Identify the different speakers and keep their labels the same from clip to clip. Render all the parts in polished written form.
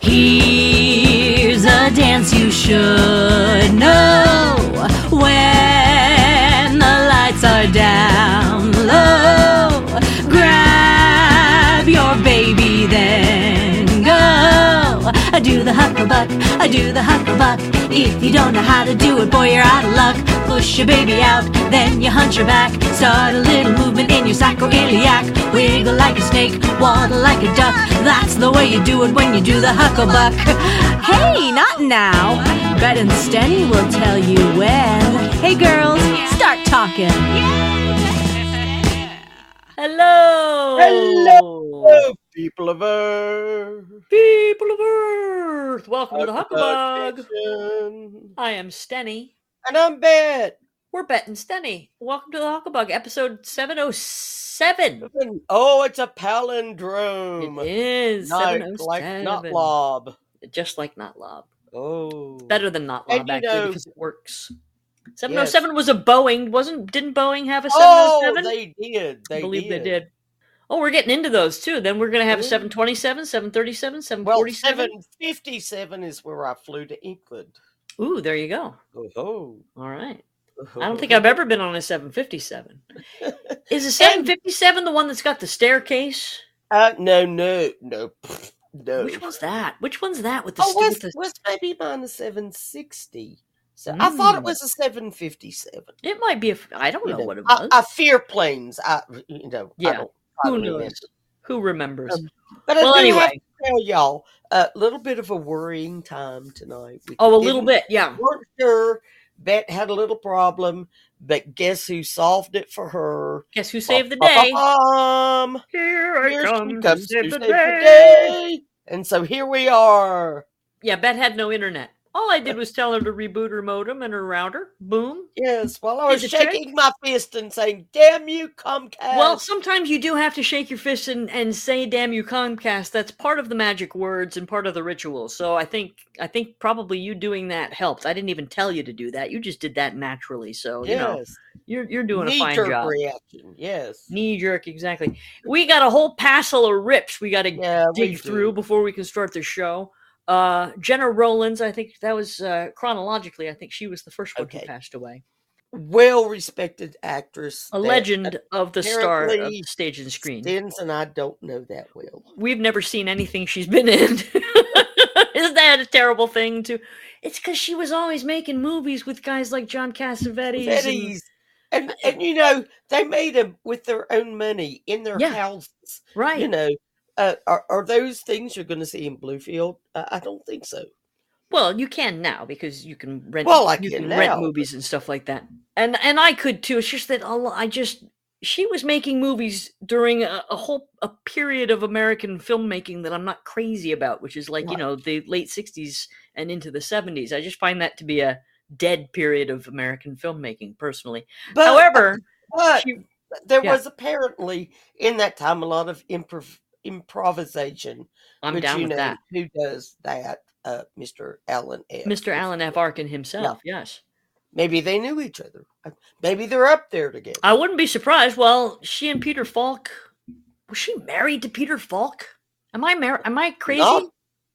Speaker 1: Here's a dance you should know. When the lights are down low, grab your baby, then go. I do the hucklebuck, I do the hucklebuck. If you don't know how to do it, boy, you're out of luck. Push your baby out, then you hunch your back. Start a little movement in your sacroiliac. Wiggle like a snake, waddle like a duck. That's the way you do it when you do the hucklebuck. Hey, not now. Bet and Stenny will tell you when. Hey girls, start talking. Hello.
Speaker 2: Hello, people of Earth.
Speaker 1: People of Earth. Welcome to the Hucklebuck. I am Stenny.
Speaker 2: And I'm Bet.
Speaker 1: We're Bet and Stenny. Welcome to the Hucklebuck, episode 707.
Speaker 2: Oh, it's a palindrome.
Speaker 1: It is.
Speaker 2: Not
Speaker 1: 707.
Speaker 2: like Not Lob.
Speaker 1: Just like Not Lob.
Speaker 2: Oh.
Speaker 1: It's better than Not Lob, actually, because it works. 707 was a Boeing. Didn't Boeing have a 707?
Speaker 2: Oh, they did.
Speaker 1: I believe they did. Oh, we're getting into those, too. Then we're going to have a 727, 737, 747.
Speaker 2: Well, 757 is where I flew to England.
Speaker 1: Ooh, there you go.
Speaker 2: Oh.
Speaker 1: All right. I don't think I've ever been on a 757. Is a 757 the one that's got the staircase?
Speaker 2: No.
Speaker 1: Which one's that? Which one's that with the
Speaker 2: was maybe mine a 760? So I thought it was a 757.
Speaker 1: It might be I don't know what it was.
Speaker 2: I fear planes.
Speaker 1: Who knows? Who remembers?
Speaker 2: But anyway, have to tell y'all a little bit of a worrying time tonight.
Speaker 1: A little bit, yeah.
Speaker 2: Weren't sure. Bet had a little problem, but guess who solved it for her?
Speaker 1: Guess who saved the day?
Speaker 2: Here she comes to save the day. And so here we are.
Speaker 1: Yeah, Bet had no internet. All I did was tell her to reboot her modem and her router. Boom.
Speaker 2: Yes, well, I was shaking my fist and saying, damn you, Comcast.
Speaker 1: Well, sometimes you do have to shake your fist and say, damn you, Comcast. That's part of the magic words and part of the ritual. So I think probably you doing that helped. I didn't even tell you to do that. You just did that naturally. So, you're doing a fine job.
Speaker 2: Reaction, yes.
Speaker 1: Knee jerk, exactly. We got a whole passel of rips we got to dig through before we can start the show. Jenna Rollins, I think that was chronologically, I think she was the first one who passed away.
Speaker 2: Well-respected actress.
Speaker 1: A legend of the star of the stage and screen.
Speaker 2: Stins and I don't know that well.
Speaker 1: We've never seen anything she's been in. Isn't that a terrible thing too? It's because she was always making movies with guys like John Cassavetes.
Speaker 2: And they made them with their own money in their houses.
Speaker 1: Right.
Speaker 2: Are those things you're going to see in Bluefield? I don't think so.
Speaker 1: Well, you can now because you can rent. Rent movies and stuff like that, and I could too. It's just that she was making movies during a period of American filmmaking that I'm not crazy about, which is like the late '60s and into the '70s. I just find that to be a dead period of American filmmaking, personally. However,
Speaker 2: there was apparently in that time a lot of improvisation.
Speaker 1: I'm down with that.
Speaker 2: Who does that? Mr. Alan F.
Speaker 1: Mr. Alan F. Arkin himself, yes.
Speaker 2: Maybe they knew each other. Maybe they're up there together.
Speaker 1: I wouldn't be surprised. Well, she and Peter Falk, was she married to Peter Falk? Am I crazy?
Speaker 2: No.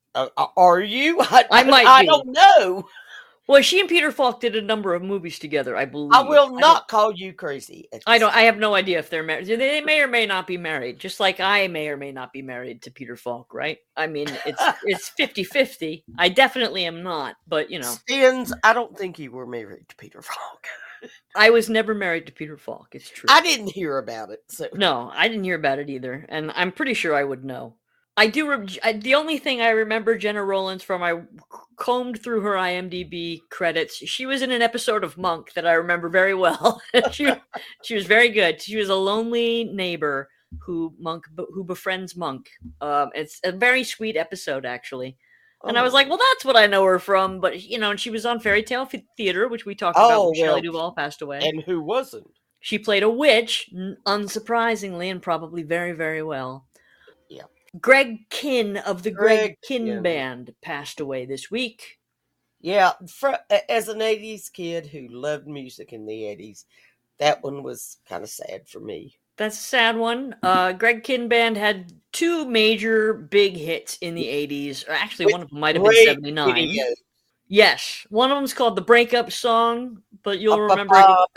Speaker 2: Are you?
Speaker 1: I might be.
Speaker 2: I don't know.
Speaker 1: Well, she and Peter Falk did a number of movies together, I believe.
Speaker 2: I will not call you crazy.
Speaker 1: I have no idea if they're married. They may or may not be married, just like I may or may not be married to Peter Falk, right? I mean, it's 50-50. I definitely am not, but
Speaker 2: Stins, I don't think you were married to Peter Falk.
Speaker 1: I was never married to Peter Falk, it's true.
Speaker 2: I didn't hear about it. So.
Speaker 1: No, I didn't hear about it either, and I'm pretty sure I would know. I do. The only thing I remember Jenna Rollins from, I combed through her IMDb credits. She was in an episode of Monk that I remember very well. she was very good. She was a lonely neighbor who befriends Monk. It's a very sweet episode, actually. And I was like, well, that's what I know her from. But and she was on Fairy Tale Theater, which we talked about when Shelley Duvall passed away.
Speaker 2: And who wasn't?
Speaker 1: She played a witch, unsurprisingly, and probably very, very well.
Speaker 2: Yeah.
Speaker 1: Greg Kinn of the Greg Kinn Band passed away this week.
Speaker 2: Yeah, as an 80s kid who loved music in the 80s, that one was kind of sad for me.
Speaker 1: That's a sad one. Greg Kihn Band had 2 major big hits in the 80s. Or actually,
Speaker 2: With
Speaker 1: one of them might have been
Speaker 2: great
Speaker 1: 79.
Speaker 2: videos.
Speaker 1: Yes. One of them's called The Breakup Song, but you'll remember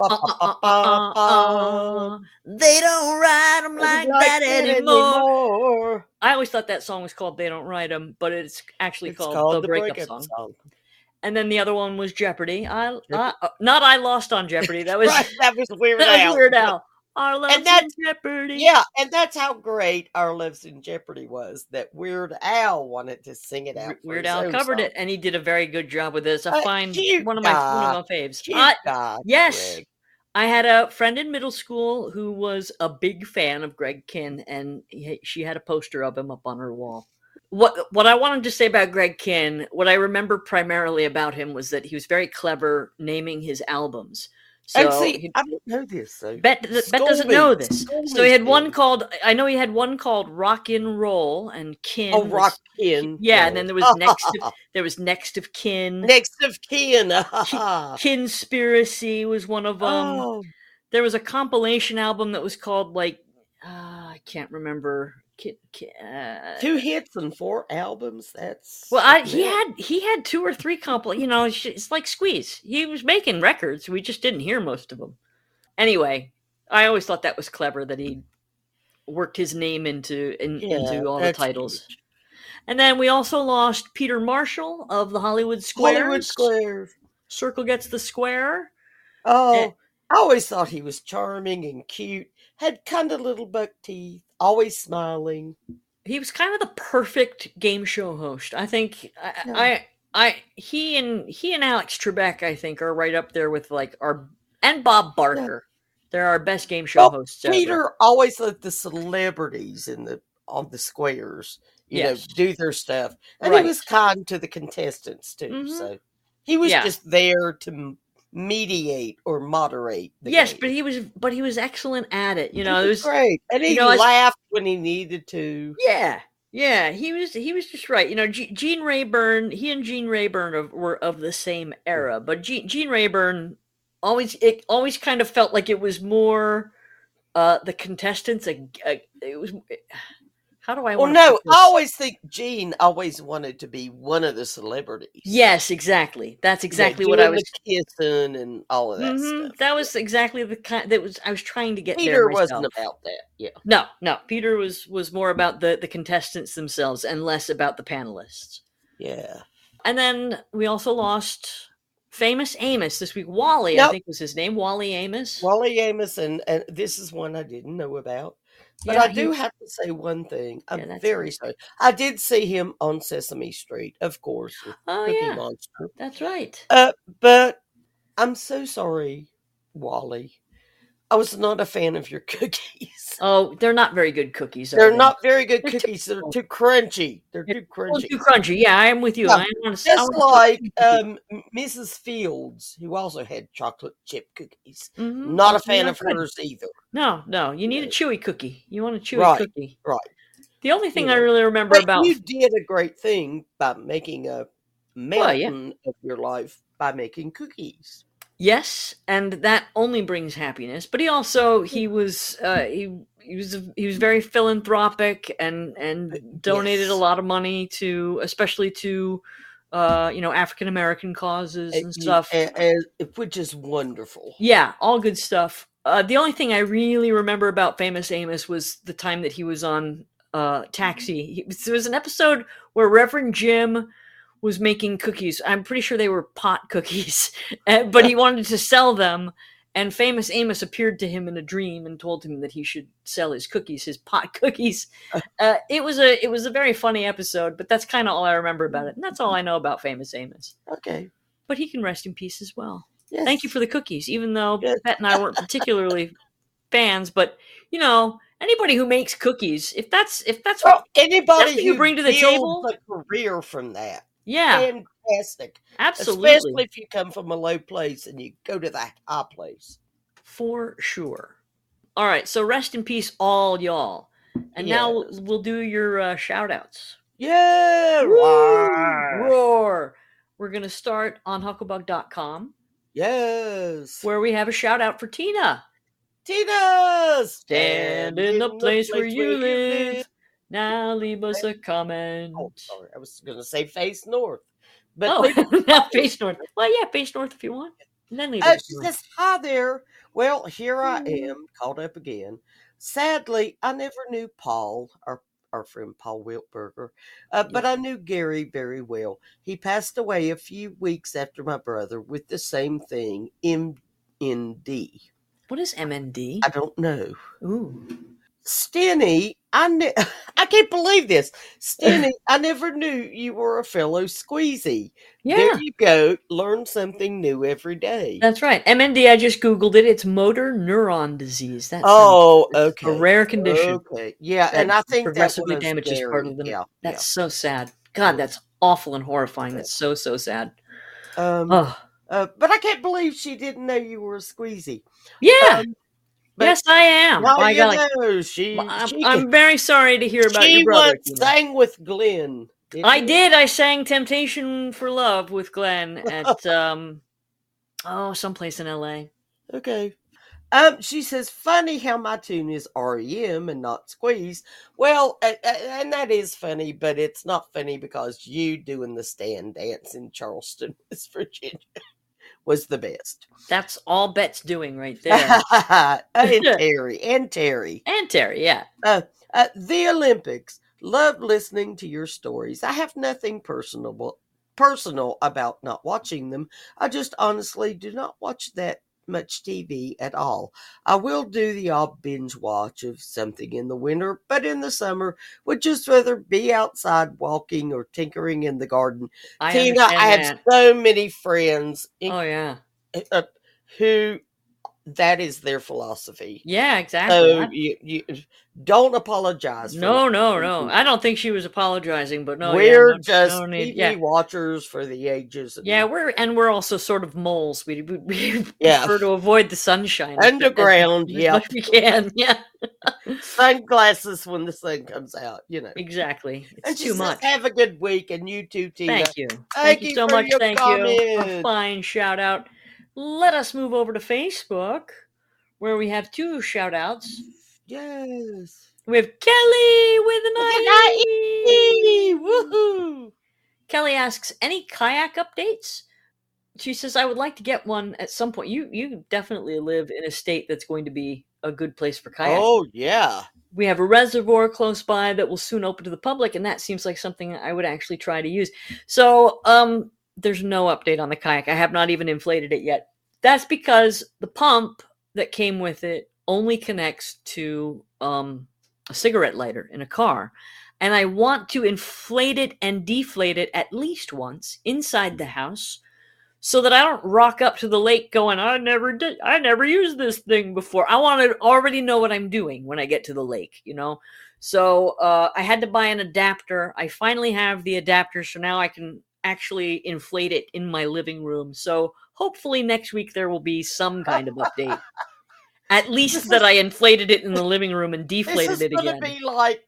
Speaker 1: They Don't Ride Them Like That Anymore. I always thought that song was called They Don't Ride Them, but it's actually called The Breakup Song. And then the other one was Jeopardy. Not I Lost on Jeopardy. That was
Speaker 2: that was Weird Al.
Speaker 1: That was Weird Al. Our Love's in Jeopardy.
Speaker 2: Yeah, and that's how great Our Love's in Jeopardy was, that Weird Al wanted to sing it out.
Speaker 1: Weird Al covered it, and he did a very good job with this. I find one of my faves. Yes. Greg. I had a friend in middle school who was a big fan of Greg Kihn, and she had a poster of him up on her wall. What I wanted to say about Greg Kihn, what I remember primarily about him was that he was very clever naming his albums. So
Speaker 2: and see, I don't know this. So
Speaker 1: Bet doesn't know this. So he had one called, I know he had one called Rockin' Roll, and Kin.
Speaker 2: Oh, Rockin'.
Speaker 1: Yeah, and then there was Next of Kin.
Speaker 2: Next of Kin.
Speaker 1: Kinspiracy was one of them. Oh. There was a compilation album that was called I can't remember.
Speaker 2: 2 hits and 4 albums. That's
Speaker 1: he had 2 or 3 it's like Squeeze. He was making records. We just didn't hear most of them. Anyway, I always thought that was clever that he worked his name into all the titles. Huge. And then we also lost Peter Marshall of the Hollywood Squares. Circle Gets the Square.
Speaker 2: Oh, I always thought he was charming and cute. Had kind of little buck teeth. Always smiling.
Speaker 1: He was kind of the perfect game show host. I think he and Alex Trebek, I think, are right up there with and Bob Barker. Yeah. They're our best game show hosts.
Speaker 2: Peter always let the celebrities on the squares, do their stuff, and he was kind to the contestants too. Mm-hmm. So he was just there to mediate or moderate the game.
Speaker 1: but he was excellent at it. It
Speaker 2: was great, and he laughed when he needed to.
Speaker 1: Yeah, he was just right. Gene Rayburn. He and Gene Rayburn were of the same era, but Gene Rayburn always kind of felt like it was more the contestants. It was. How do I?
Speaker 2: Well, no, I always think Gene always wanted to be one of the celebrities.
Speaker 1: Yes, exactly. That's exactly what I was
Speaker 2: kissing and all of that stuff.
Speaker 1: That was exactly the kind I was trying to get.
Speaker 2: Peter wasn't about that. Yeah.
Speaker 1: No. Peter was more about the contestants themselves and less about the panelists.
Speaker 2: Yeah.
Speaker 1: And then we also lost Famous Amos this week. Wally, I think was his name. Wally Amos.
Speaker 2: Wally Amos, and this is one I didn't know about. But I do have to say one thing. I'm very sorry. I did see him on Sesame Street, of course, with Cookie Monster.
Speaker 1: That's right.
Speaker 2: But I'm so sorry, Wally. I was not a fan of your cookies.
Speaker 1: Oh, they're not very good cookies.
Speaker 2: They're not very good cookies. They're too crunchy. They're too crunchy.
Speaker 1: Too crunchy. Yeah, I am with you.
Speaker 2: Yeah, just like Mrs. Fields, who also had chocolate chip cookies. Mm-hmm. Not a fan of hers either.
Speaker 1: No. You need a chewy cookie. You want a chewy cookie.
Speaker 2: Right.
Speaker 1: The only thing I really remember about...
Speaker 2: You did a great thing by making a mountain of your life by making cookies.
Speaker 1: Yes, and that only brings happiness. But he also he was very philanthropic and donated a lot of money especially to African American causes and stuff,
Speaker 2: which is wonderful.
Speaker 1: Yeah, all good stuff. The only thing I really remember about Famous Amos was the time that he was on Taxi. There was an episode where Reverend Jim was making cookies. I'm pretty sure they were pot cookies, but he wanted to sell them. And Famous Amos appeared to him in a dream and told him that he should sell his pot cookies. It was a very funny episode, but that's kind of all I remember about it. And that's all I know about Famous Amos.
Speaker 2: Okay.
Speaker 1: But he can rest in peace as well.
Speaker 2: Yes.
Speaker 1: Thank you for the cookies, even though Pat and I weren't particularly fans, but anybody who makes cookies, if that's
Speaker 2: anybody
Speaker 1: what you bring to the table,
Speaker 2: a career from that.
Speaker 1: Yeah.
Speaker 2: Fantastic.
Speaker 1: Absolutely.
Speaker 2: Especially if you come from a low place and you go to the high place.
Speaker 1: For sure. All right. So rest in peace, all y'all. And now we'll do your shout outs.
Speaker 2: Yeah.
Speaker 1: Roar. We're going to start on Huckleberg.com.
Speaker 2: Yes.
Speaker 1: Where we have a shout out for Tina.
Speaker 2: Tina,
Speaker 1: stand in the place where you live. Now leave us a comment.
Speaker 2: Oh, sorry. I was going to say face north.
Speaker 1: But now face north. Well, yeah, face north if you want. And then leave
Speaker 2: she says, hi there. Well, here I am, caught up again. Sadly, I never knew Paul, our friend Paul Wiltberger, but I knew Gary very well. He passed away a few weeks after my brother with the same thing, MND.
Speaker 1: What is MND?
Speaker 2: I don't know.
Speaker 1: Ooh.
Speaker 2: Stenny, I can't believe this. Stenny, I never knew you were a fellow squeezy. Yeah. There you go. Learn something new every day.
Speaker 1: That's right. MND, I just Googled it. It's motor neuron disease. That's
Speaker 2: okay.
Speaker 1: A rare condition.
Speaker 2: Okay. Yeah, and I think
Speaker 1: progressively damages part of them. Yeah, that's so sad. God, that's awful and horrifying. That's so sad.
Speaker 2: But I can't believe she didn't know you were a squeezy.
Speaker 1: Yeah. Yes, I am.
Speaker 2: Well,
Speaker 1: I'm very sorry to hear about your brother.
Speaker 2: She once sang with Glenn.
Speaker 1: I did. I sang "Temptation for Love" with Glenn at someplace in LA.
Speaker 2: Okay. She says, funny how my tune is REM and not Squeeze. Well, and that is funny, but it's not funny because you doing the stand dance in Charleston, West Virginia was the best.
Speaker 1: That's all Bet's doing right there.
Speaker 2: And Terry, yeah. The Olympics. Love listening to your stories. I have nothing personal about not watching them. I just honestly do not watch that much TV at all. I will do the odd binge watch of something in the winter, but in the summer would just rather be outside walking or tinkering in the garden. Tina, I have so many friends. Who that is their philosophy.
Speaker 1: Yeah, exactly.
Speaker 2: So you don't apologize.
Speaker 1: No. I don't think she was apologizing, but no.
Speaker 2: We're just TV watchers for the ages.
Speaker 1: We're also sort of moles. We prefer to avoid the sunshine.
Speaker 2: Underground,
Speaker 1: as much as we can. Yeah.
Speaker 2: Sunglasses when the sun comes out,
Speaker 1: Exactly. It's
Speaker 2: and
Speaker 1: too much.
Speaker 2: Have a good week, and you too, Tina.
Speaker 1: Thank you. Thank you so much. Thank you. A fine shout out. Let us move over to Facebook, where we have 2 shout outs.
Speaker 2: Yes.
Speaker 1: We have Kelly with an IE.
Speaker 2: Woohoo!
Speaker 1: Kelly asks, any kayak updates? She says, I would like to get one at some point. You definitely live in a state that's going to be a good place for kayak.
Speaker 2: Oh, yeah.
Speaker 1: We have a reservoir close by that will soon open to the public, and that seems like something I would actually try to use. So, there's no update on the kayak. I have not even inflated it yet. That's because the pump that came with it only connects to a cigarette lighter in a car. And I want to inflate it and deflate it at least once inside the house so that I don't rock up to the lake going, I never used this thing before. I want to already know what I'm doing when I get to the lake, So I had to buy an adapter. I finally have the adapter, so now I can actually inflate it in my living room. So hopefully next week there will be some kind of update. At least that I inflated it in the living room and deflated it again.
Speaker 2: This is going to be like,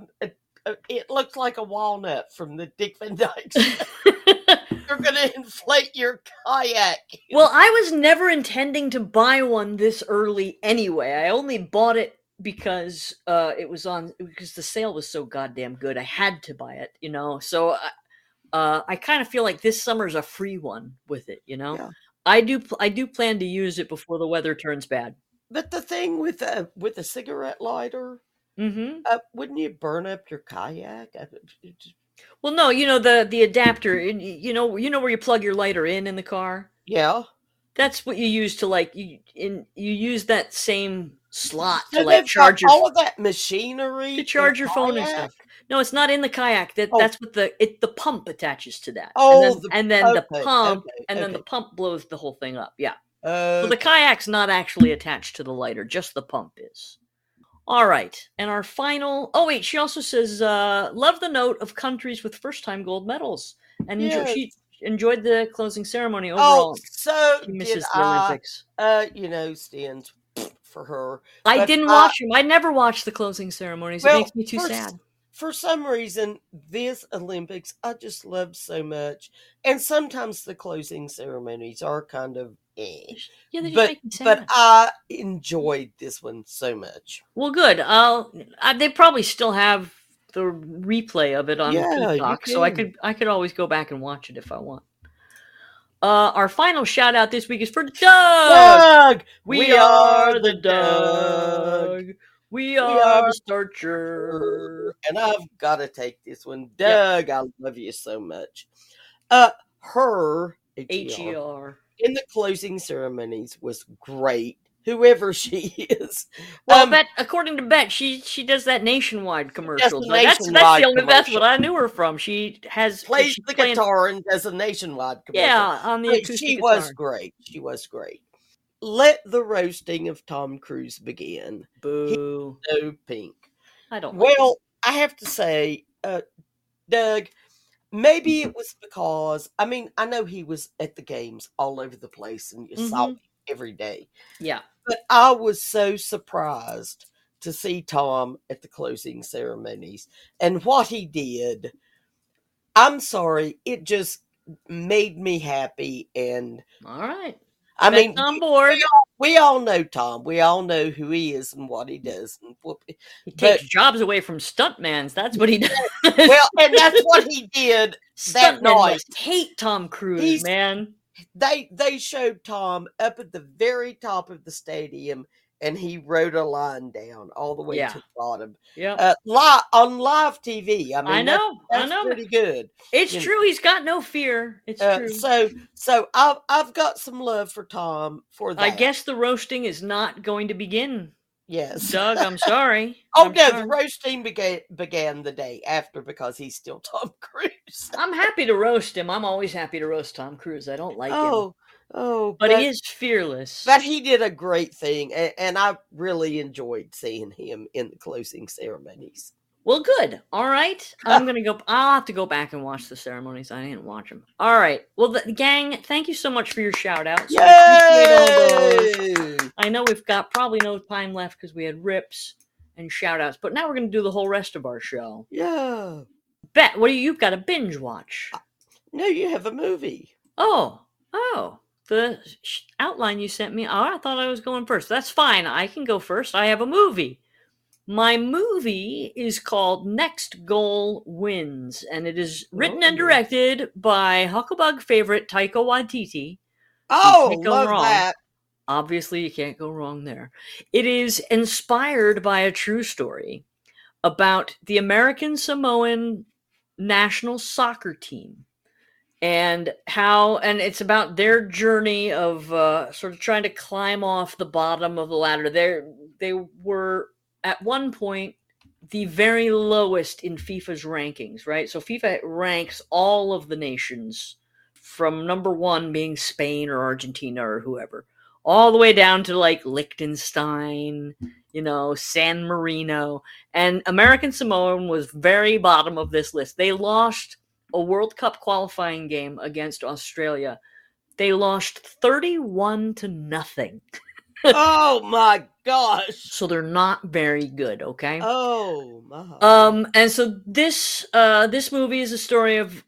Speaker 2: it looks like a walnut from the Dick Van Dyke. You're going to inflate your kayak.
Speaker 1: Well, I was never intending to buy one this early anyway. I only bought it because because the sale was so goddamn good. I had to buy it, So I kind of feel like this summer's a free one with it, Yeah. I do plan to use it before the weather turns bad.
Speaker 2: But the thing with a cigarette lighter, wouldn't you burn up your kayak?
Speaker 1: Well, no, the adapter, you know where you plug your lighter in the car?
Speaker 2: Yeah.
Speaker 1: That's what you use to you use that same slot to charge your
Speaker 2: all of that machinery
Speaker 1: to charge your phone and stuff. No, it's not in the kayak. That's what the pump attaches to that.
Speaker 2: Oh,
Speaker 1: and then the pump blows the whole thing up. Yeah. So the kayak's not actually attached to the lighter, just the pump is. All right. And our final... Oh, wait. She also says, love the note of countries with first-time gold medals. And she enjoyed the closing ceremony overall.
Speaker 2: Oh, so
Speaker 1: she misses the Olympics.
Speaker 2: Stands for her.
Speaker 1: I didn't watch them. I never watched the closing ceremonies. It makes me too sad.
Speaker 2: For some reason, this Olympics, I just love so much. And sometimes the closing ceremonies are kind of But I enjoyed this one so much.
Speaker 1: Well, good. They probably still have the replay of it on Peacock, so I could always go back and watch it if I want. Our final shout out this week is for Doug.
Speaker 2: Doug!
Speaker 1: We are the Doug. We are the Starcher.
Speaker 2: And I've got to take this one. Doug, I love you so much. Her
Speaker 1: HER
Speaker 2: in the closing ceremonies was great. Whoever she is.
Speaker 1: Well, according to Bet, she does that Nationwide commercial. That's what I knew her from. She plays
Speaker 2: the guitar and does a Nationwide commercial.
Speaker 1: Yeah, on the acoustic guitar.
Speaker 2: She was great. Let the roasting of Tom Cruise begin.
Speaker 1: Boo.
Speaker 2: He's so pink.
Speaker 1: I don't.
Speaker 2: Well, I have to say, Doug, maybe it was because I know he was at the games all over the place, and you saw him every day.
Speaker 1: Yeah.
Speaker 2: But I was so surprised to see Tom at the closing ceremonies. And what he did, I'm sorry, it just made me happy. And
Speaker 1: all right.
Speaker 2: On board. We all know Tom. We all know who he is and what he does.
Speaker 1: He takes jobs away from stuntmans. That's what he does.
Speaker 2: Well, and that's what he did that night.
Speaker 1: Hate Tom Cruise, man.
Speaker 2: They showed Tom up at the very top of the stadium, and he wrote a line down all the way to the bottom.
Speaker 1: Yeah,
Speaker 2: on live TV.
Speaker 1: I know,
Speaker 2: that's pretty good.
Speaker 1: It's true. He's got no fear. It's true.
Speaker 2: So I've got some love for Tom for that.
Speaker 1: I guess the roasting is not going to begin.
Speaker 2: Yes,
Speaker 1: Doug, I'm sorry.
Speaker 2: The roasting began the day after because he's still Tom Cruise.
Speaker 1: I'm happy to roast him. I'm always happy to roast Tom Cruise. I don't like him. But he is fearless.
Speaker 2: But he did a great thing, and I really enjoyed seeing him in the closing ceremonies.
Speaker 1: Well, good. All right. I'll have to go back and watch the ceremonies. I didn't watch them. All right. Well, the gang, thank you so much for your shout outs.
Speaker 2: Yay!
Speaker 1: I know we've got probably no time left because we had rips and shout outs, but now we're going to do the whole rest of our show.
Speaker 2: Yeah.
Speaker 1: Bet, you've got a binge watch?
Speaker 2: No, you have a movie.
Speaker 1: Oh. The outline you sent me. Oh, I thought I was going first. That's fine. I can go first. I have a movie. My movie is called Next Goal Wins, and it is written and directed by Huckleberg favorite Taika Waititi.
Speaker 2: Oh, love that.
Speaker 1: Obviously, you can't go wrong there. It is inspired by a true story about the American Samoan national soccer team. And it's about their journey of sort of trying to climb off the bottom of the ladder. They were at one point the very lowest in FIFA's rankings, right? So FIFA ranks all of the nations from number 1 being Spain or Argentina or whoever, all the way down to like Liechtenstein, San Marino. And American Samoa was very bottom of this list. They lost a World Cup qualifying game against Australia. They lost 31-0.
Speaker 2: Oh my gosh.
Speaker 1: So they're not very good, okay?
Speaker 2: Oh my.
Speaker 1: And so this movie is a story of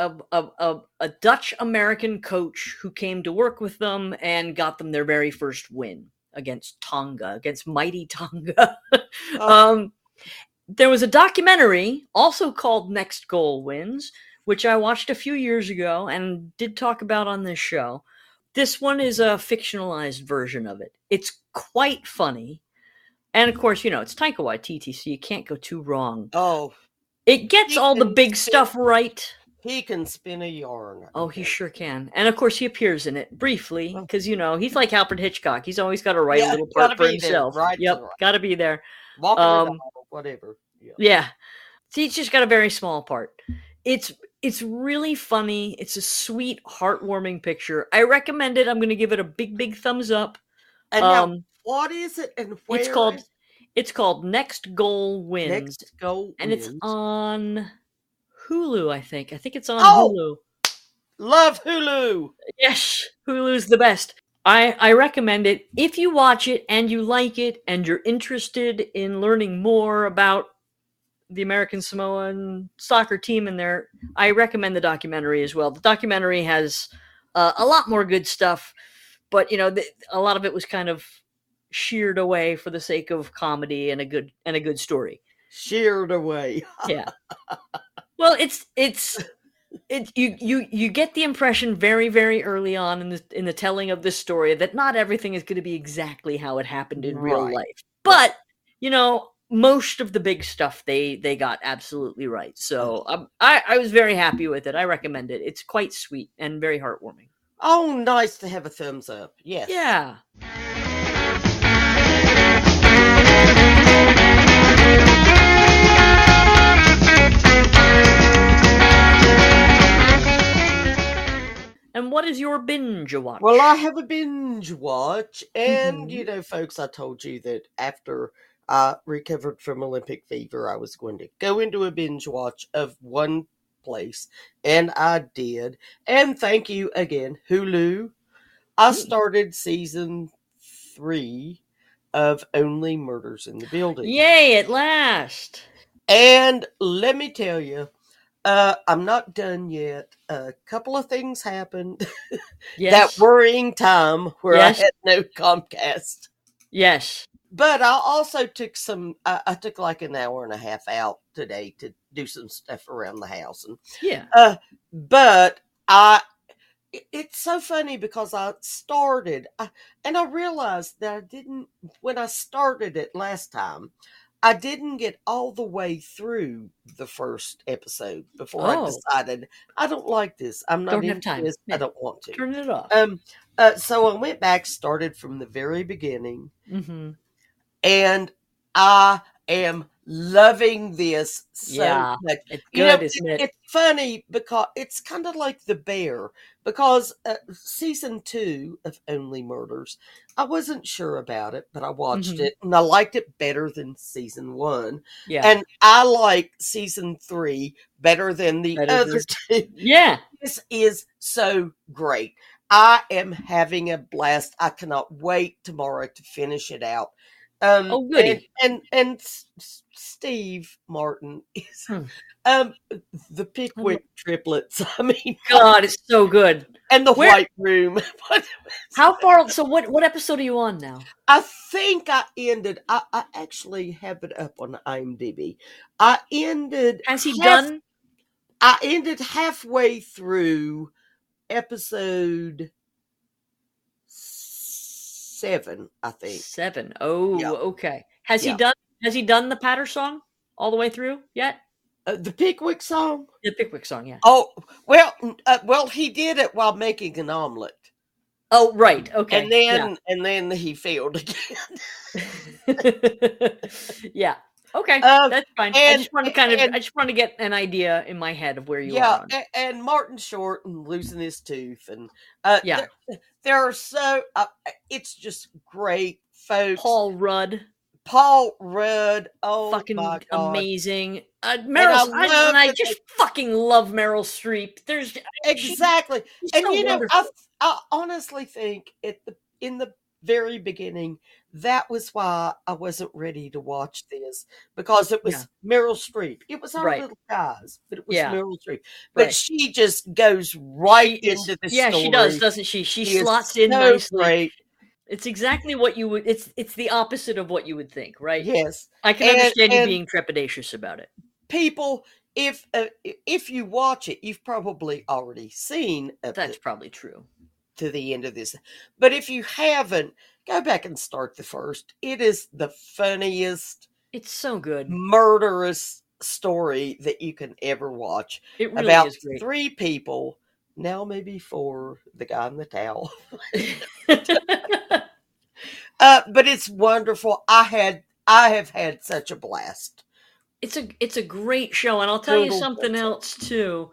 Speaker 1: a Dutch American coach who came to work with them and got them their very first win against Tonga, against mighty Tonga. There was a documentary also called Next Goal Wins, which I watched a few years ago and did talk about on this show. This one is a fictionalized version of it. It's quite funny. And of course, it's Taika Waititi, so you can't go too wrong.
Speaker 2: Oh.
Speaker 1: It gets all the big stuff right.
Speaker 2: He can spin a yarn.
Speaker 1: Oh, he sure can. And of course, he appears in it briefly because, he's like Alfred Hitchcock. He's always got to write a little part for himself.
Speaker 2: There, right?
Speaker 1: Yep, got to be there.
Speaker 2: Whatever.
Speaker 1: Yeah. See, he's just got a very small part. It's really funny. It's a sweet, heartwarming picture. I recommend it. I'm going to give it a big thumbs up.
Speaker 2: And now, what is it and where?
Speaker 1: It's called Next Goal Wins.
Speaker 2: Next Goal
Speaker 1: and
Speaker 2: Wins.
Speaker 1: It's on Hulu, I think. I think it's on Hulu.
Speaker 2: Love Hulu.
Speaker 1: Yes, Hulu's the best. I recommend it. If you watch it and you like it and you're interested in learning more about the American Samoan soccer team in there, I recommend the documentary as well. The documentary has a lot more good stuff but a lot of it was kind of sheared away for the sake of comedy and a good story.
Speaker 2: Sheared away.
Speaker 1: Yeah. Well, you get the impression very, very early on in the telling of this story that not everything is going to be exactly how it happened in real life. But, most of the big stuff they got absolutely right. So I was very happy with it. I recommend it. It's quite sweet and very heartwarming.
Speaker 2: Oh, nice to have a thumbs up. Yes.
Speaker 1: Yeah. And what is your binge watch?
Speaker 2: Well, I have a binge watch. And, folks, I told you that after I recovered from Olympic fever, I was going to go into a binge watch of One Place. And I did. And thank you again, Hulu. I started season 3 of Only Murders in the Building.
Speaker 1: Yay, at last.
Speaker 2: And let me tell you, I'm not done yet. A couple of things happened.
Speaker 1: Yes.
Speaker 2: That worrying time where I had no Comcast.
Speaker 1: Yes.
Speaker 2: But I also took I took like an hour and a half out today to do some stuff around the house. And but it's so funny because I started, and I realized that when I started it last time, I didn't get all the way through the first episode before I decided I don't like this. I'm not into this. Yeah. I don't want to.
Speaker 1: Turn it off.
Speaker 2: So I went back, started from the very beginning, and I am loving this so much.
Speaker 1: It's good, isn't it?
Speaker 2: It's funny because it's kind of like The Bear, because season 2 of Only Murders, I wasn't sure about it, but I watched it and I liked it better than season 1.
Speaker 1: Yeah.
Speaker 2: And I like season 3 better than the other 2.
Speaker 1: Yeah.
Speaker 2: This is so great. I am having a blast. I cannot wait tomorrow to finish it out.
Speaker 1: Goody.
Speaker 2: And Steve Martin is the Pickwick triplets. I mean,
Speaker 1: God, it's so good.
Speaker 2: And the White Room.
Speaker 1: How far? So what episode are you on now?
Speaker 2: I think I ended. I actually have it up on IMDb. I ended.
Speaker 1: Has he done?
Speaker 2: I ended halfway through episode 7, I think.
Speaker 1: 7. Oh, yeah. Okay. Has he done the Patter song all the way through yet?
Speaker 2: The Pickwick song?
Speaker 1: The Pickwick song, yeah.
Speaker 2: Oh, well, he did it while making an omelet.
Speaker 1: Oh, right. Okay.
Speaker 2: And then he failed
Speaker 1: again. Yeah. Okay. That's fine. I just want to get an idea in my head of where you are.
Speaker 2: Yeah, and Martin Short and losing his tooth, and there are so it's just great, folks.
Speaker 1: Paul Rudd.
Speaker 2: Oh,
Speaker 1: fucking
Speaker 2: my God.
Speaker 1: amazing. Meryl, I just fucking love Meryl Streep.
Speaker 2: Exactly.
Speaker 1: She's
Speaker 2: and
Speaker 1: so
Speaker 2: I honestly think in the very beginning, that was why I wasn't ready to watch this, because it was Meryl Streep. It was our little guys, but it was Meryl Streep. But she just goes right into the story.
Speaker 1: Yeah, she does, doesn't she? She slots in nicely. Great. It's exactly what you would. It's the opposite of what you would think, right?
Speaker 2: Yes,
Speaker 1: I can understand you being trepidatious about it.
Speaker 2: People, if you watch it, you've probably already seen.
Speaker 1: That's probably true.
Speaker 2: To the end of this, but if you haven't, go back and start the first. It is the funniest.
Speaker 1: It's so good.
Speaker 2: Murderous story that you can ever watch.
Speaker 1: It really
Speaker 2: about
Speaker 1: is great.
Speaker 2: 3 people. Now maybe 4, the guy in the towel. But it's wonderful. I have had such a blast.
Speaker 1: It's a great show, and I'll tell you something else too.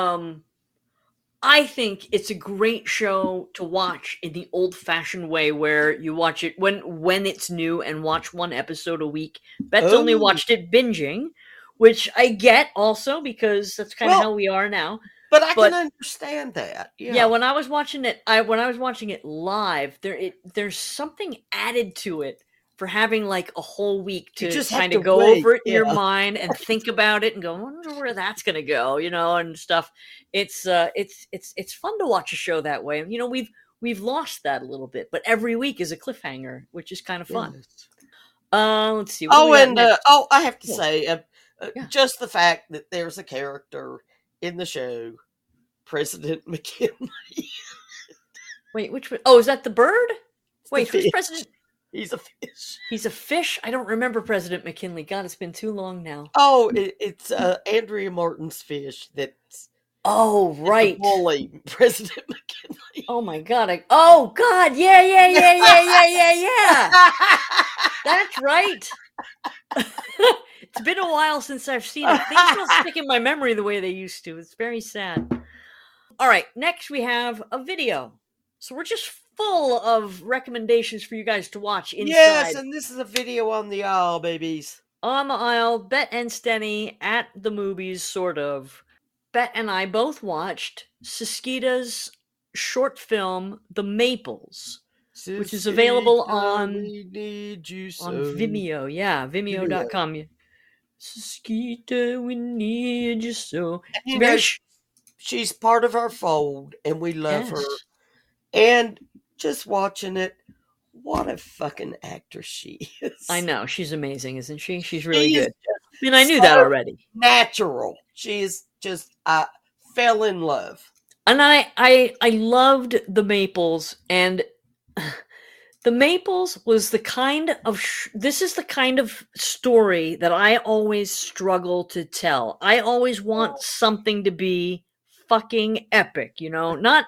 Speaker 1: I think it's a great show to watch in the old-fashioned way, where you watch it when it's new and watch one episode a week. Bet's only watched it binging, which I get also, because that's kind of how we are now.
Speaker 2: But I can understand that.
Speaker 1: Yeah, when I was watching it live, there's something added to it for having like a whole week to just kind of go over it in your mind and think about it and go, I wonder where that's gonna go, and stuff. It's fun to watch a show that way. we've lost that a little bit. But every week is a cliffhanger, which is kind of fun.
Speaker 2: Yes.
Speaker 1: Let's see.
Speaker 2: I have to say, just the fact that there's a character in the show, President McKinley.
Speaker 1: Wait, which one? Oh, is that the bird? Wait, who's President?
Speaker 2: He's a fish.
Speaker 1: He's a fish? I don't remember President McKinley. God, it's been too long now.
Speaker 2: Oh, it's Andrea Martin's fish that's...
Speaker 1: Oh, right.
Speaker 2: Bully, President McKinley.
Speaker 1: Oh, my God. Yeah. That's right. It's been a while since I've seen it. Things don't stick in my memory the way they used to. It's very sad. All right, next we have a video. So we're just full of recommendations for you guys to watch inside.
Speaker 2: Yes, and this is a video on the aisle, babies.
Speaker 1: On the aisle, Bet and Stenny at the movies, sort of. Bet and I both watched Siskita's short film, The Maples, which is available on Vimeo. Yeah, Vimeo.com. Siskita, we need you so.
Speaker 2: You know, she's part of our fold, and we love her. And just watching it, what a fucking actress she is.
Speaker 1: I know. She's amazing, isn't she? She's really good. I mean, I knew that already.
Speaker 2: Natural. She is just, I fell in love.
Speaker 1: And I loved The Maples, and The Maples was the kind of, this is the kind of story that I always struggle to tell. I always want something to be fucking epic, you know, not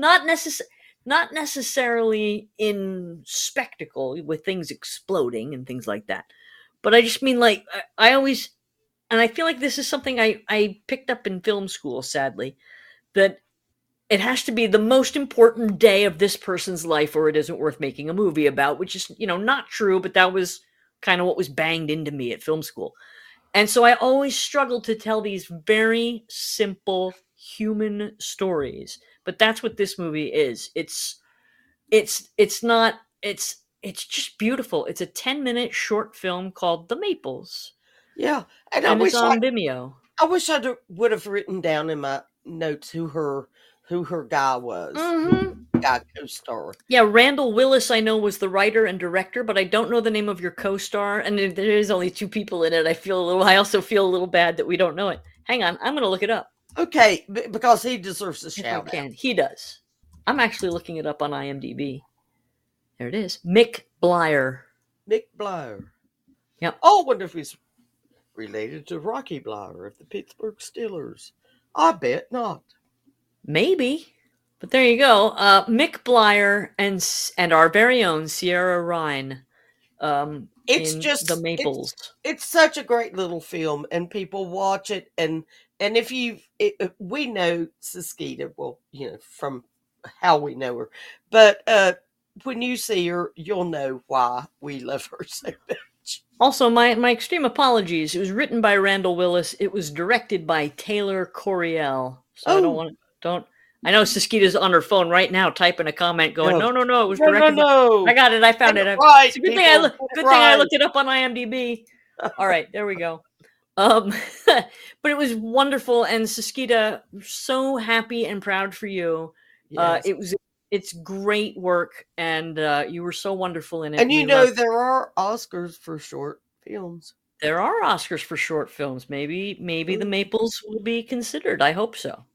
Speaker 1: necessarily in spectacle with things exploding and things like that. But I just mean, like, I always, and I feel like this is something I picked up in film school, sadly, that it has to be the most important day of this person's life or it isn't worth making a movie about, which is, you know, not true, but that was kind of what was banged into me at film school. And so I always struggled to tell these very simple human stories. But that's what this movie is. It's just beautiful. It's a 10-minute short film called The Maples.
Speaker 2: Yeah.
Speaker 1: And it's on Vimeo.
Speaker 2: I wish I would have written down in my notes who her guy was.
Speaker 1: Mm-hmm.
Speaker 2: Guy co-star.
Speaker 1: Yeah, Randall Willis, I know, was the writer and director, but I don't know the name of your co-star. And there is only 2 people in it. I also feel a little bad that we don't know it. Hang on, I'm going to look it up.
Speaker 2: Okay, because he deserves a shout out.
Speaker 1: He does. I'm actually looking it up on IMDb. There it is. Mick Blyer.
Speaker 2: Mick Blyer.
Speaker 1: Yep.
Speaker 2: Oh, I wonder if he's related to Rocky Blyer of the Pittsburgh Steelers. I bet not.
Speaker 1: Maybe. But there you go. Mick Blyer and our very own Sierra Ryan.
Speaker 2: It's just The Maples. It's such a great little film, and people watch it, and if we know Siskita, well, you know, from how we know her, but when you see her, you'll know why we love her so much.
Speaker 1: Also, my extreme apologies. It was written by Randall Willis. It was directed by Taylor Coriel. So I know Siskita's on her phone right now typing a comment going, no, it was directed by... I got it. I found it.
Speaker 2: Right,
Speaker 1: it's a good thing I looked it up on IMDb. All right, there we go. But it was wonderful, and Siskita, so happy and proud for you. Yes. It's great work, and you were so wonderful in it.
Speaker 2: And you know there are Oscars for short films.
Speaker 1: There are Oscars for short films. Maybe The Maples will be considered. I hope so.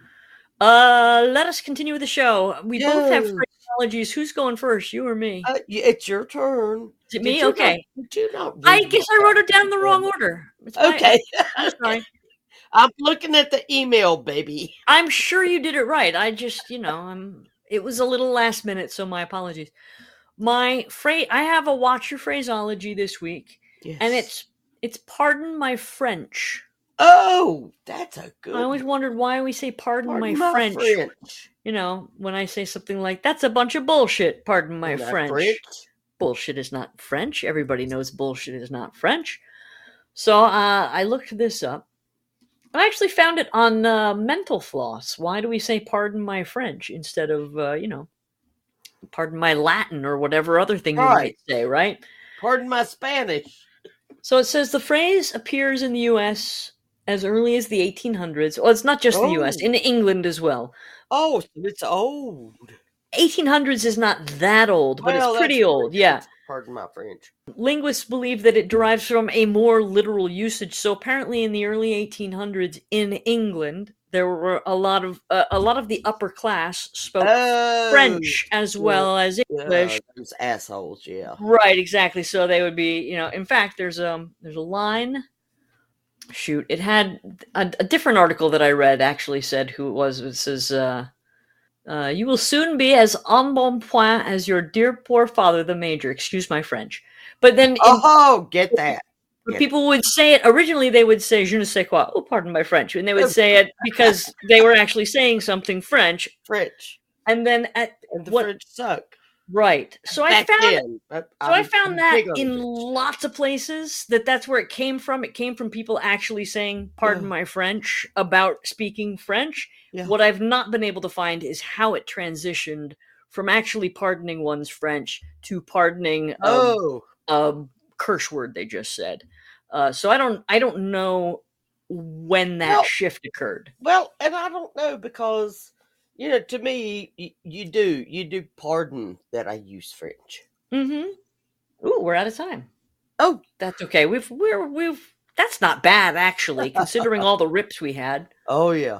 Speaker 1: Let us continue with the show. We both have phraseologies. Who's going first, you or me?
Speaker 2: It's your turn.
Speaker 1: Is it me? Okay.
Speaker 2: I
Speaker 1: guess I wrote it down in the wrong order.
Speaker 2: Okay. I'm sorry. I'm looking at the email, baby.
Speaker 1: I'm sure you did it right. I just, it was a little last minute, so my apologies. I have a watch your phraseology this week, and it's pardon my French.
Speaker 2: Oh, that's a good
Speaker 1: I always wondered why we say pardon my French. You know, when I say something like, that's a bunch of bullshit, pardon my French. Bullshit is not French. Everybody knows bullshit is not French. So I looked this up. I actually found it on Mental Floss. Why do we say pardon my French instead of, pardon my Latin or whatever other thing you might say, right?
Speaker 2: Pardon my Spanish.
Speaker 1: So it says the phrase appears in the U.S. as early as the 1800s. Well, it's not just the U.S., in England as well.
Speaker 2: Oh, so it's old.
Speaker 1: 1800s is not that old, but it's pretty old. Yeah.
Speaker 2: Pardon my French.
Speaker 1: Linguists believe that it derives from a more literal usage. So apparently, in the early 1800s in England, there were a lot of the upper class spoke French as well as English.
Speaker 2: Those assholes, yeah.
Speaker 1: Right, exactly. So they would be, in fact, there's a line. Shoot, it had a different article that I read actually said who it was. It says, you will soon be as embonpoint as your dear poor father, the major. Excuse my French. But then...
Speaker 2: get that.
Speaker 1: People would say it, originally they would say, je ne sais quoi. Oh, pardon my French. And they would say it because they were actually saying something French. And then...
Speaker 2: And the French suck.
Speaker 1: Right. So I found that in lots of places that's where it came from. It came from people actually saying, pardon my French, about speaking French. Yeah. What I've not been able to find is how it transitioned from actually pardoning one's French to pardoning a curse word they just said. So I don't know when that shift occurred.
Speaker 2: Well, and I don't know because... to me, you do pardon that I use French.
Speaker 1: Mm-hmm. Ooh, we're out of time.
Speaker 2: Oh,
Speaker 1: that's okay. We've that's not bad actually, considering all the rips we had.
Speaker 2: Oh yeah.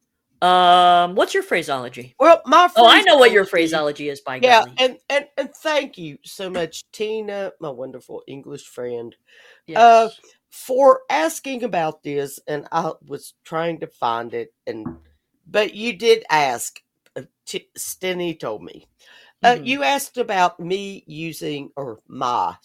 Speaker 1: What's your phraseology?
Speaker 2: Well, my
Speaker 1: I know what your phraseology is. By golly.
Speaker 2: and thank you so much, Tina, my wonderful English friend, for asking about this. And I was trying to find it But you did ask, Stenny told me, you asked about me using, my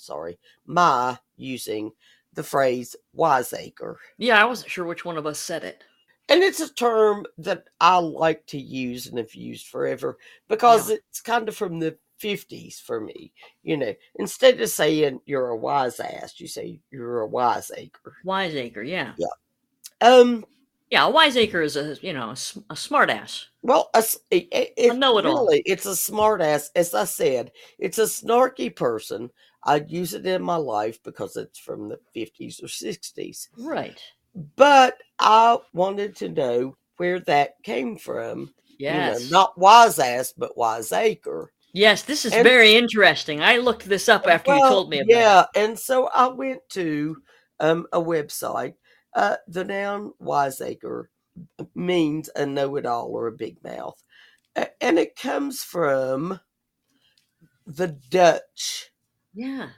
Speaker 2: using the phrase wiseacre.
Speaker 1: Yeah, I wasn't sure which one of us said it.
Speaker 2: And it's a term that I like to use and have used forever because it's kind of from the 50s for me. Instead of saying you're a wise ass, you say you're a wiseacre.
Speaker 1: Wiseacre, yeah.
Speaker 2: Yeah.
Speaker 1: Yeah, a wiseacre is a smart ass.
Speaker 2: Well,
Speaker 1: a know-it-all.
Speaker 2: Really, it's a smart ass. As I said, it's a snarky person. I'd use it in my life because it's from the 50s or 60s.
Speaker 1: Right.
Speaker 2: But I wanted to know where that came from.
Speaker 1: Yes.
Speaker 2: Not wise ass, but wiseacre.
Speaker 1: Yes, this is very interesting. I looked this up after you told me about it.
Speaker 2: Yeah, and so I went to a website. The noun wiseacre means a know-it-all or a big mouth. And it comes from the Dutch.
Speaker 1: Yeah.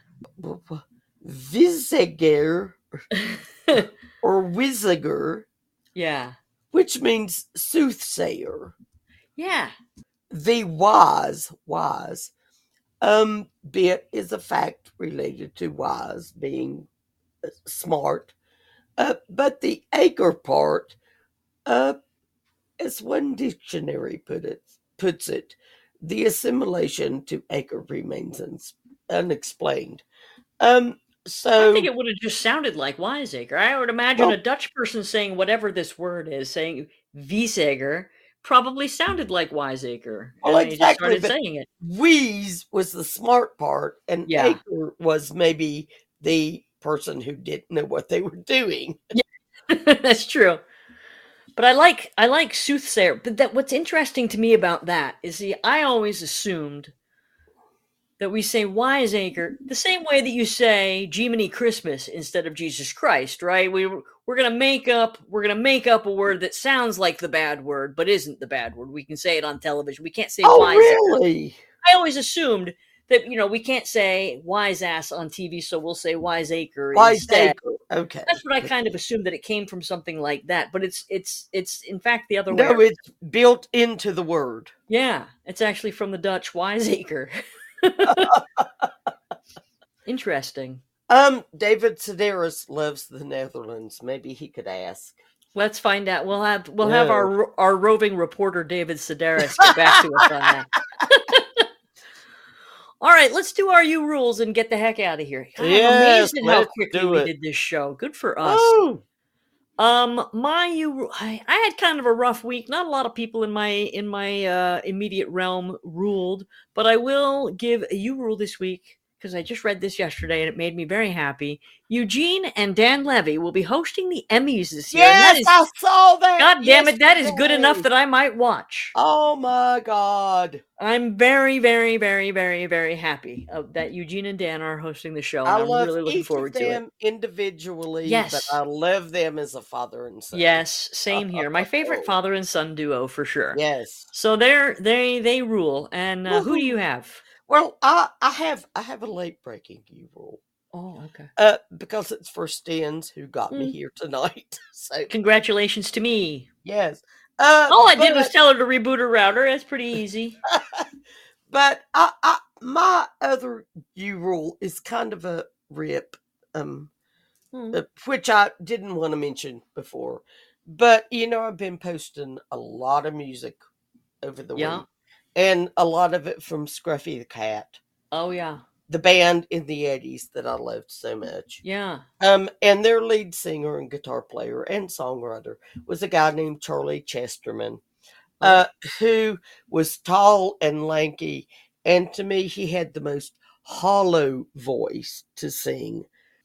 Speaker 2: Viziger or Wiziger.
Speaker 1: Yeah.
Speaker 2: Which means soothsayer.
Speaker 1: Yeah.
Speaker 2: The wise, bit is a fact related to wise, being smart. But the acre part, as one dictionary puts it, the assimilation to acre remains unexplained. So
Speaker 1: I think it would have just sounded like wiseacre. I would imagine a Dutch person saying whatever this word is, saying wiseacre, probably sounded like wiseacre.
Speaker 2: Well, exactly.
Speaker 1: Just started saying it.
Speaker 2: Wheeze was the smart part, and acre was maybe the person who didn't know what they were doing.
Speaker 1: Yeah, that's true. But I like soothsayer. But what's interesting to me about that is, I always assumed that we say wiseacre the same way that you say Jiminy Christmas instead of Jesus Christ, right? We're gonna make up a word that sounds like the bad word but isn't the bad word. We can say it on television. We can't say wiseacre.
Speaker 2: Really?
Speaker 1: I always assumed that we can't say wise ass on TV, so we'll say wiseacre instead.
Speaker 2: Okay,
Speaker 1: that's what I kind of assumed, that it came from something like that. But it's in fact the other way.
Speaker 2: No, it's built into the word.
Speaker 1: Yeah, it's actually from the Dutch wiseacre. Interesting.
Speaker 2: David Sedaris loves the Netherlands. Maybe he could ask.
Speaker 1: Let's find out. We'll have our roving reporter David Sedaris get back to us on that. All right, let's do our U rules and get the heck out of here. God, I'm amazed at how quickly we did this show. Good for us.
Speaker 2: Oh.
Speaker 1: I had kind of a rough week. Not a lot of people in my immediate realm ruled, but I will give a U rule this week because I just read this yesterday and it made me very happy. Eugene and Dan Levy will be hosting the Emmys this year.
Speaker 2: Yes, I saw that.
Speaker 1: God damn it, that is good enough that I might watch.
Speaker 2: Oh my God.
Speaker 1: I'm very, very, very, very, very happy that Eugene and Dan are hosting the show. And I'm really looking forward to it.
Speaker 2: I love each of them individually, but I love them as a father and son.
Speaker 1: Yes, same here. My favorite father and son duo for sure.
Speaker 2: Yes.
Speaker 1: So they rule. And who do you have?
Speaker 2: Well, I have a late breaking rule.
Speaker 1: Oh, okay.
Speaker 2: Because it's for Stens who got me here tonight. So
Speaker 1: congratulations to me.
Speaker 2: Yes.
Speaker 1: All I did was tell her to reboot her router. That's pretty easy.
Speaker 2: But my other rule is kind of a rip, which I didn't want to mention before. But I've been posting a lot of music over the week, and a lot of it from Scruffy the Cat.
Speaker 1: Oh yeah.
Speaker 2: The band in the 80s that I loved so much.
Speaker 1: Yeah.
Speaker 2: And their lead singer and guitar player and songwriter was a guy named Charlie Chesterman, who was tall and lanky. And to me, he had the most hollow voice to sing.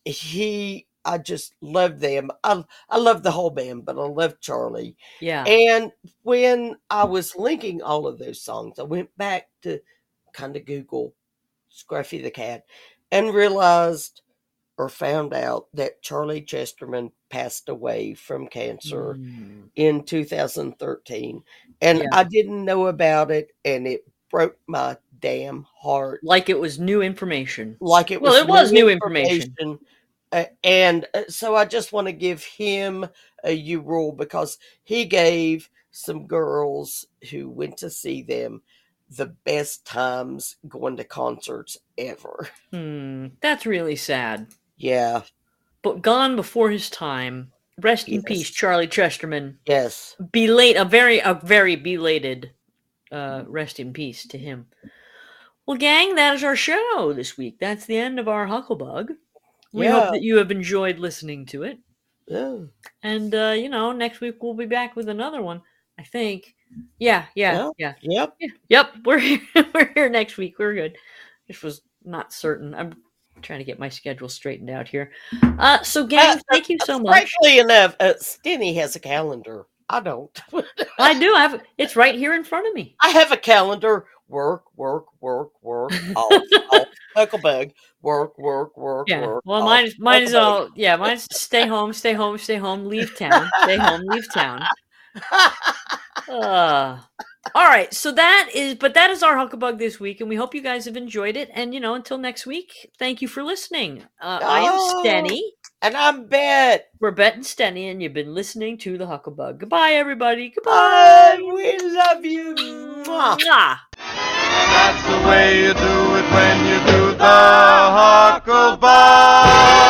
Speaker 2: I just loved them. I loved the whole band, but I loved Charlie.
Speaker 1: Yeah.
Speaker 2: And when I was linking all of those songs, I went back to kind of Google Scruffy the Cat and realized or found out that Charlie Chesterman passed away from cancer in 2013. And I didn't know about it, and it broke my damn heart.
Speaker 1: Like it was new information.
Speaker 2: It was new information. And so I just want to give him a rule, because he gave some girls who went to see them the best times going to concerts ever.
Speaker 1: That's really sad.
Speaker 2: Yeah.
Speaker 1: But gone before his time. Rest in peace, Charlie Chesterman.
Speaker 2: Yes.
Speaker 1: A very belated rest in peace to him. Well, gang, that is our show this week. That's the end of our Hucklebug. We hope that you have enjoyed listening to it.
Speaker 2: Yeah.
Speaker 1: And, next week we'll be back with another one, I think. Yeah. Yep. We're here. We're here next week. We're good. This was not certain. I'm trying to get my schedule straightened out here. So, gang, thank you so much.
Speaker 2: Frankly enough, Stenny has a calendar. I don't.
Speaker 1: I do. It's right here in front of me.
Speaker 2: I have a calendar. Work. Off. Hucklebug. Work.
Speaker 1: Yeah.
Speaker 2: Work.
Speaker 1: Well, mine is all. Yeah, mine's stay home, leave town, stay home, leave town. All right, so that is our Hucklebug this week, and we hope you guys have enjoyed it. And until next week, thank you for listening. I am Stenny,
Speaker 2: and I'm Bet.
Speaker 1: We're Bet and Stenny, and you've been listening to the Hucklebug. Goodbye, everybody. Goodbye.
Speaker 2: We love you.
Speaker 1: Mwah.
Speaker 3: That's the way you do it when you do the Hucklebug.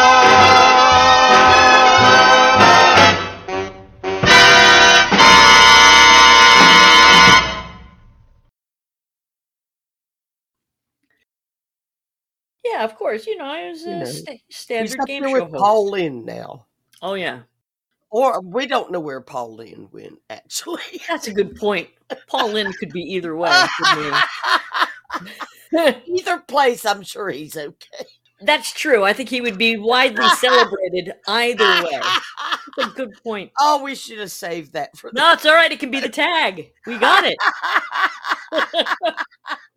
Speaker 1: Yeah, of course. I was a standard game show host.
Speaker 2: Paul Lynn now.
Speaker 1: Oh, yeah.
Speaker 2: Or we don't know where Paul Lynn went, actually.
Speaker 1: That's a good point. Paul Lynn could be either way.
Speaker 2: Either place, I'm sure he's okay.
Speaker 1: That's true. I think he would be widely celebrated either way. That's a good point.
Speaker 2: Oh, we should have saved that for
Speaker 1: No, it's all right. It can be the tag. We got it.